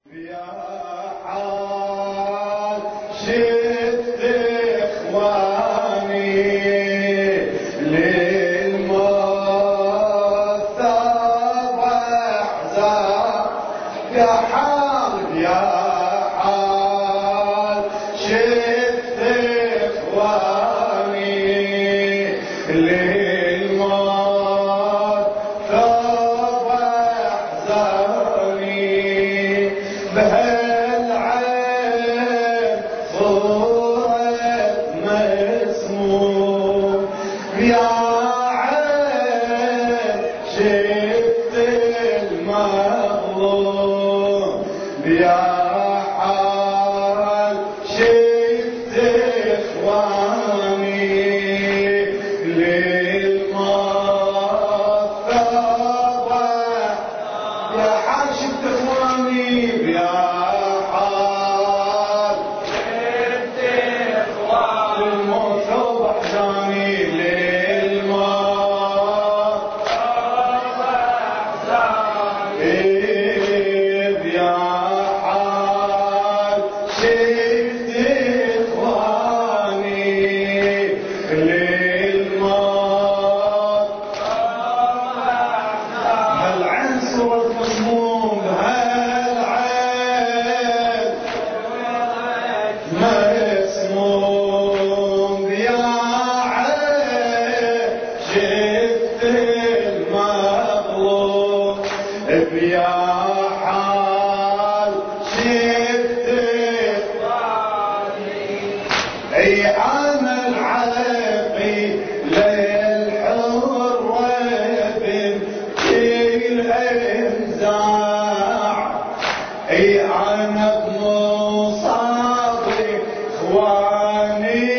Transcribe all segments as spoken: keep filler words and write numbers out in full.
يا حال شفت اخواني للموت واحزان يا حال يا حال شفت اخواني للموت واحزاني بهالعين صورة مسموم يا عين شفت المظلوم يا حال شفت اخواني للموت يا حال شفت اخواني يا حال شفت اخواني للموت واحزاني للموت واحزاني يا حال شفت اخواني للموت هالعين صورة مسموم هالعين مسموم يا عين شفت المظلوم يا حال شفت اي عمل عرقي للحر الانزاع اي انا بمصابي اخواني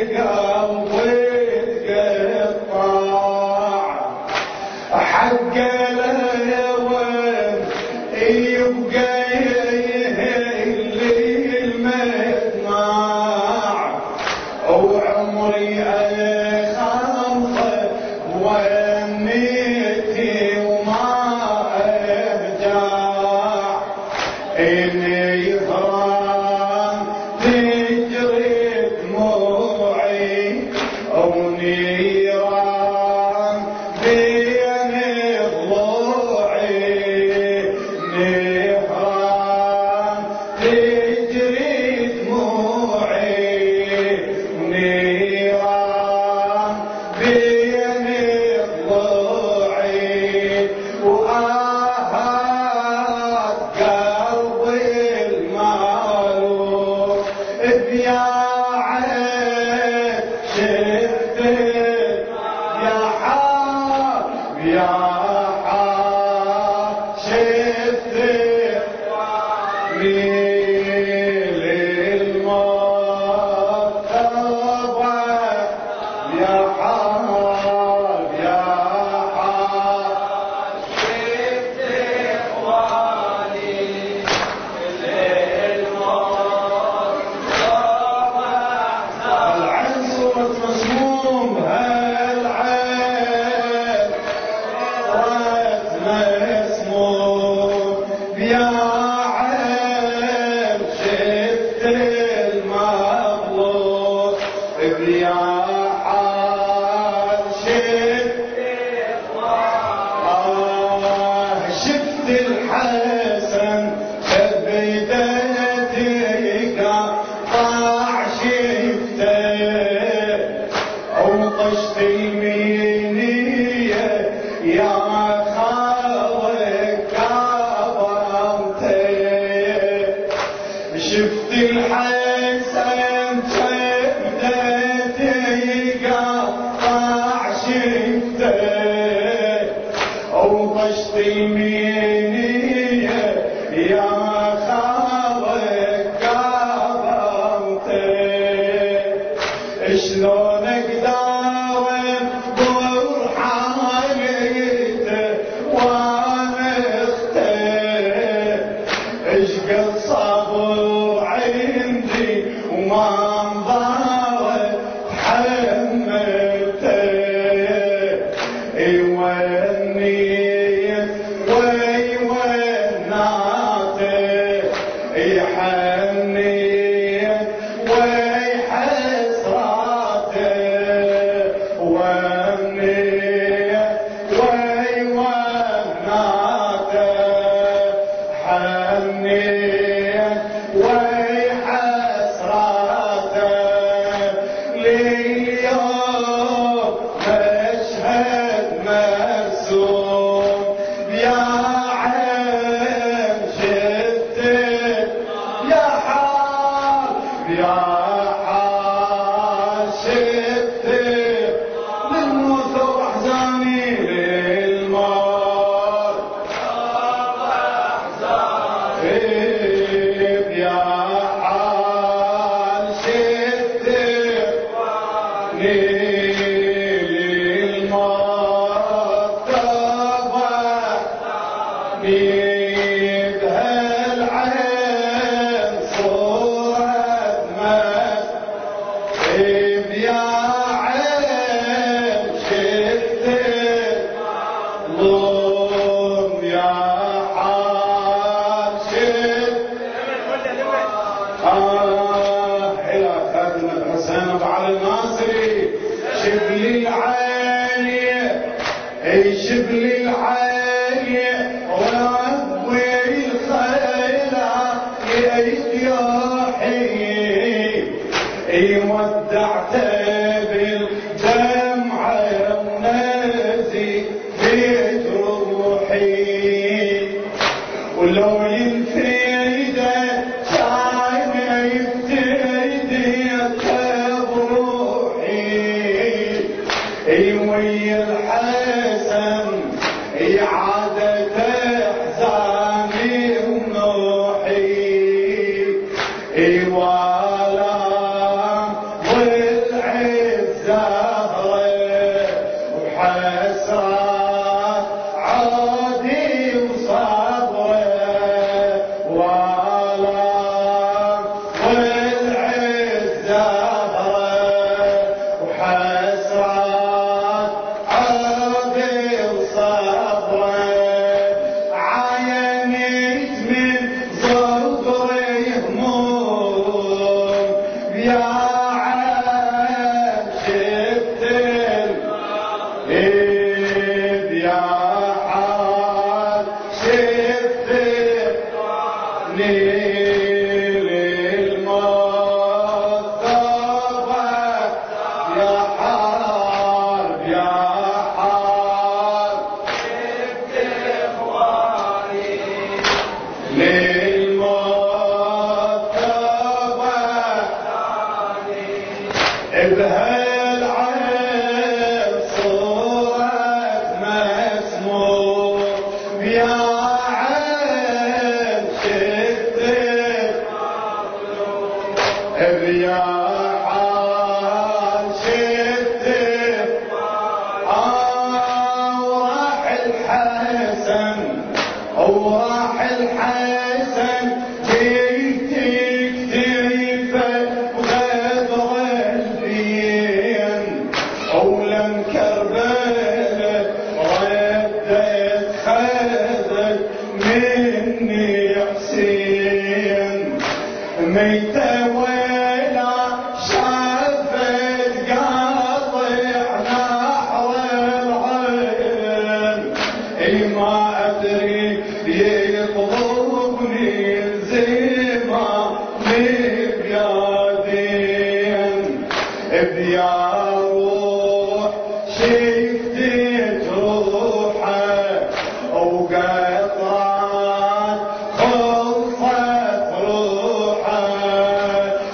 قلبي تقطع حق الوين يبقى اللي المدمع وعمري خلفه ونيتي وما ارجع اني هران تجري دموعي ونيران بين ضلوعي نيران تجري دموعي نيران بين ضلوعي وآهات قلبي المعروف يا عين شفتك يا حال يا حال شفتك للموت طبعا يا حال يا حال شفت اخواني للموت طبعا العين صورة مسموم هالعين صورة مسموم يا عين شفت المظلوم يا حال شفت آه شفت الحسن بديتك قطع شفته وطشت المينية يا خالق كبرته شفت الحسن بديتك قطع شفته وطشت المينية يا خالق كبرته شلون اقدر برحالته وانا اختار اشقد صبر عندي وما انظر تحملته ايوه النية ويوه الناطق يحنيت ويحسراته وامنيت ويوناته حنيت ويحسراته لليوم مشهد مرسوم يا عين شفتك يا حال يا حال شفتك للموت واحزاني للموت يا حال شفتك للموت بيد هالعين صورة مات يا عين شفتك ظلم يا حال شفتك آه إلى خادم الحسين أبو علي الناصري شبلي العالية اي شبلي العالية ربي الخيلة يحيي اي ودعته بالدمعة ونزي في روحي ولو ينفيده كان يفتدي بروحي اي ويا الحسن اي عادة احزاني ونوحي اي ولا ضلع الزهرة وحسرات عادي وصبره ولا ضلع الزهرة وحسرات عادي وصبره عينيت من صدري هموم يا عين شفتك إذ يا حال شفتك للموت ضربك يا حال يا حال للموت ضربك بهالعين صورة مسموم يا عين شفتك يا حال شفتك آه وراح الحسن وراح الحسن جيتك تريفه وغدر البين ولم كربله ردت خذت مني حسين ميته ولا شافت قاطع نحو العين اي ما ادري يطلبني الزيمة بيادين بيا روح شفتت روحه وقطعت خلصت روحه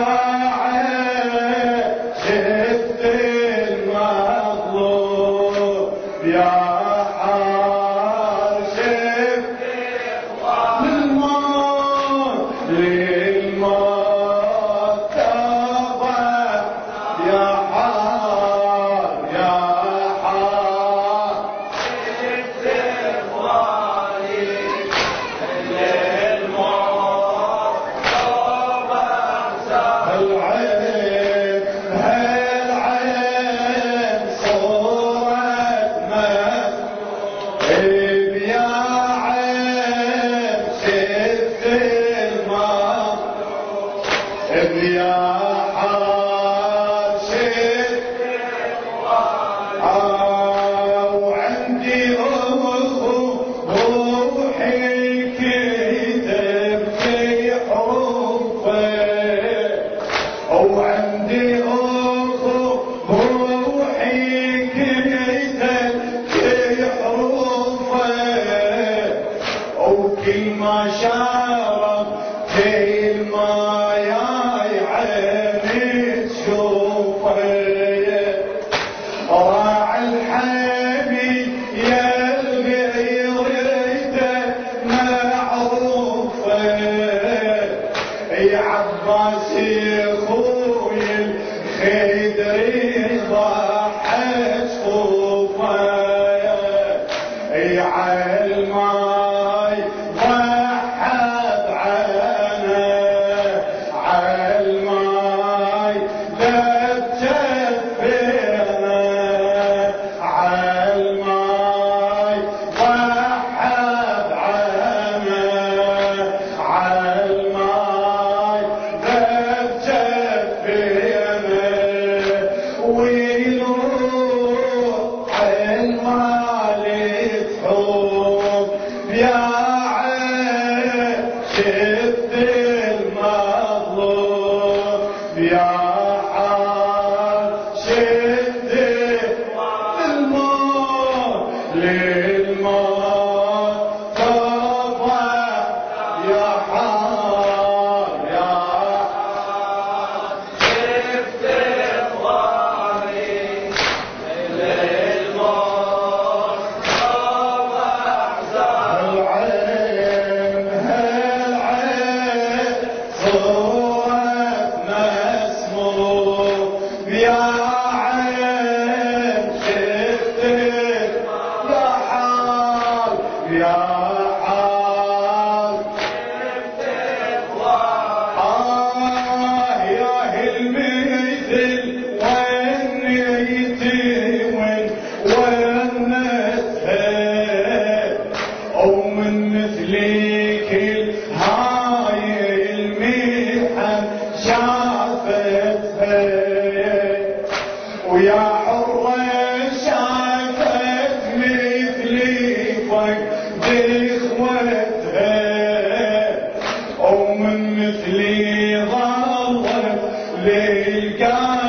ومن مثلي ظلت للقلب